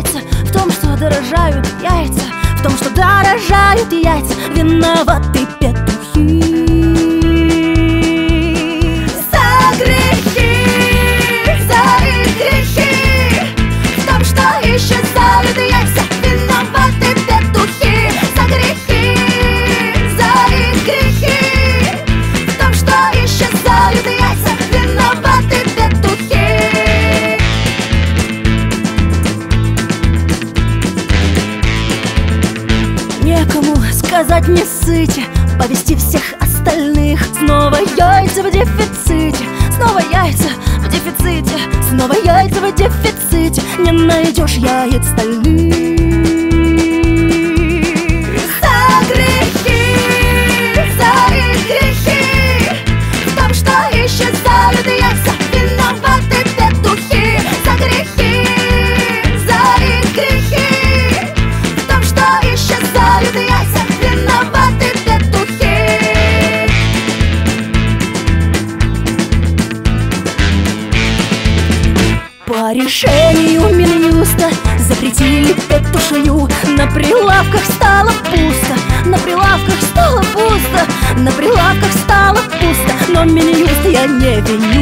яйца, в том, что дорожают яйца, в том, что дорожают яйца, виноваты петухи. За грехи, за их грехи, в том, что исчезают яйца, виноваты петухи. За грехи, за их грехи, в том, что исчезают яйца, виноваты петухи. Некому сказать не ссыте, повести всех остальных. Снова яйца в дефиците, снова яйца в дефиците, снова яйца в дефиците. Не найдешь яиц стальных. За грехи, за их грехи, в том, что исчезают яйца, виноваты петухи. За грехи, за их грехи, в том, что исчезают яйца, виноваты петухи. По решению Минюста запретили петушью. На прилавках стало пусто, на прилавках стало пусто, на прилавках стало пусто. Но Минюст я не виню.